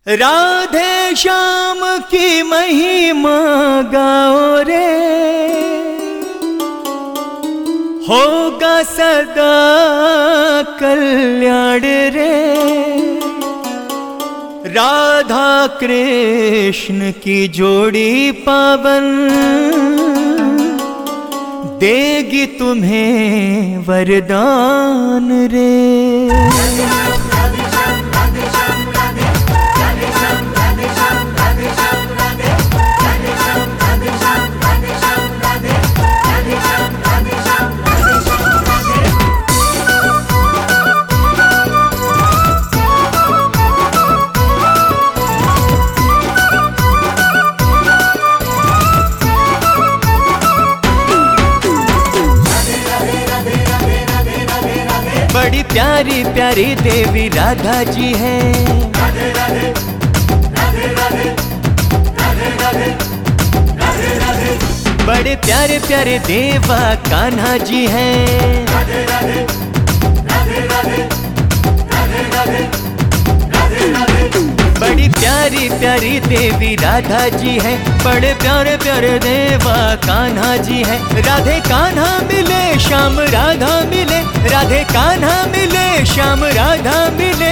राधे श्याम की महिमा गाओ रे, होगा सदा कल्याण रे। राधा कृष्ण की जोड़ी पावन देगी तुम्हें वरदान रे। बड़ी प्यारी प्यारी देवी राधा जी है। राधे राधे राधे राधे राधे राधे राधे राधे। बड़े प्यारे प्यारे देवा कान्हा जी हैं। राधे राधे राधे राधे राधे राधे राधे राधे। बड़ी प्यारी प्यारी देवी राधा जी है। बड़े प्यारे प्यारे देवा कान्हा जी है। राधे कान्हा मिले श्याम राधा मिले, राधे कान्हा मिले श्याम राधा मिले।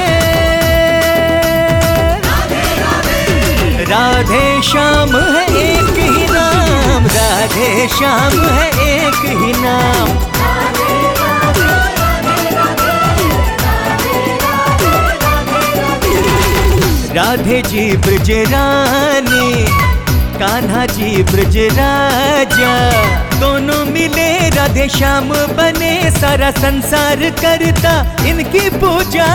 राधे श्याम है एक ही नाम, राधे श्याम है एक ही नाम। राधे जी ब्रज रानी, कान्हा जी ब्रज राजा, दोनों मिले राधे श्याम बने। सारा संसार करता इनकी पूजा।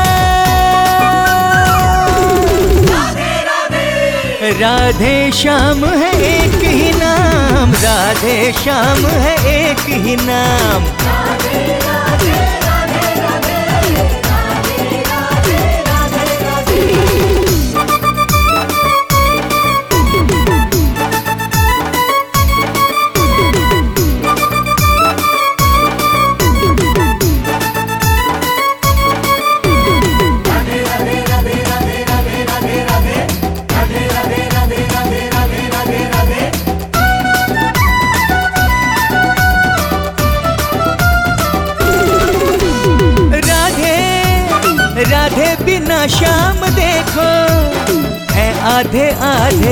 राधे राधे राधे श्याम है एक ही नाम, राधे श्याम है एक ही नाम। राधे राधे राधे राधे राधे राधे राधे। राधे बिना श्याम देखो है आधे आधे,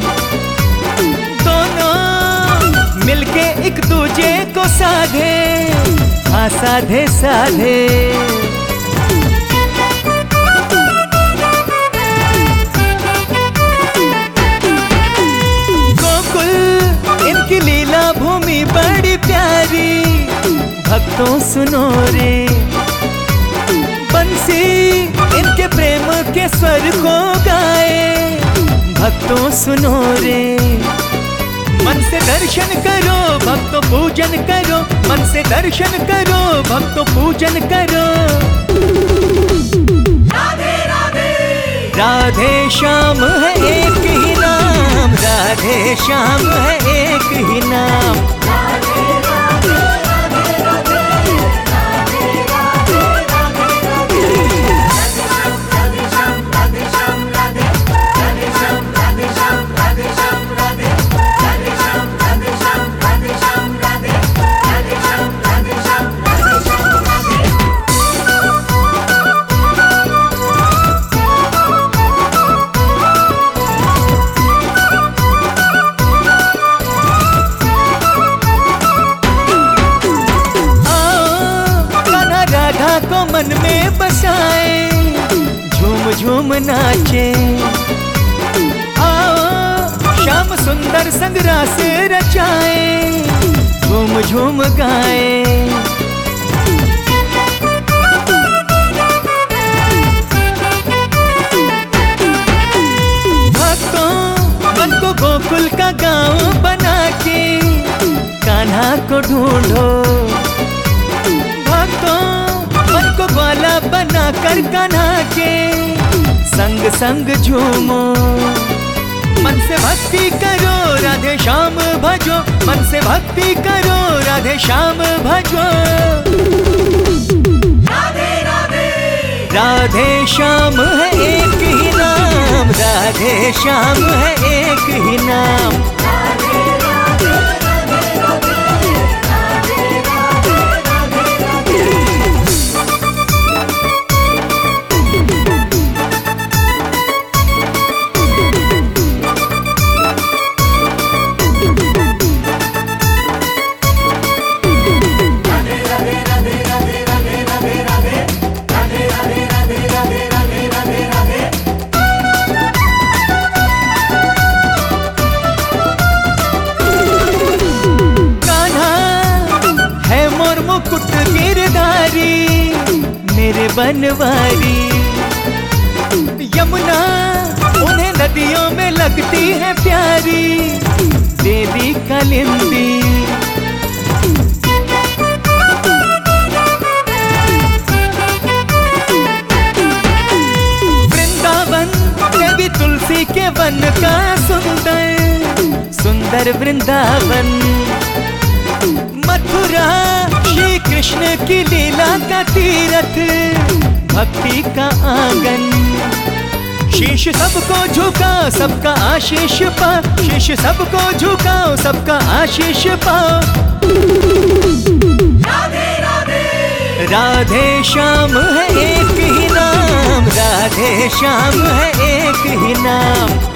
दोनों मिलके एक दूजे को साधे, हाँ साधे साधे। गोकुल इनकी लीला भूमि बड़ी प्यारी, भक्तों सुनो रे। बंसी इनके प्रेम के स्वर को गाए, भक्तों सुनो रे। मन से दर्शन करो भक्तों पूजन करो, मन से दर्शन करो भक्तों पूजन करो। राधे राधे राधे श्याम है एक ही नाम, राधे श्याम है एक ही नाम। राधे राधे राधे राधे को मन में बसाए, झूम झूम नाचे। आओ श्याम सुंदर संग रास रचाए, झूम झूम गाए। भक्तों मन को गोकुल का गांव बना के कान्हा को ढूंढो। भक्तों मन को ग्वाला बना कर कान्हा के संग संग झूमो। मन से भक्ति करो राधे श्याम भजो, मन से भक्ति करो राधे श्याम भजो। राधे राधे राधे श्याम है एक ही नाम, श्याम है एक ही नाम। मुकुट गिरधारी मेरे बनवारी, यमुना उन्हें नदियों में लगती है प्यारी, देवी कालिंदी। वृंदावन देवी तुलसी के वन का सुंदर सुंदर वृंदावन। मथुरा श्री कृष्ण की लीला का तीरथ, भक्ति का आंगन। शीश सबको झुकाओ सबका आशीष पाओ, शीश सबको झुकाओ सबका आशीष पाओ। राधे राधे राधे श्याम है एक ही नाम, राधे श्याम है एक ही नाम।